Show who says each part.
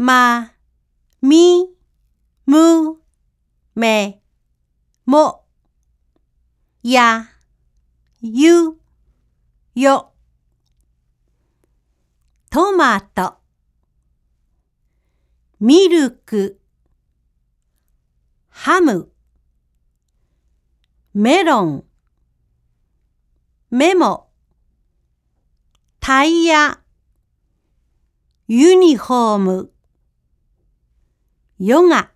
Speaker 1: ま、み、む、め、も、や、ゆ、よ。トマト、ミルク、ハム、メロン、メモ、タイヤ、ユニフォーム、ヨガ。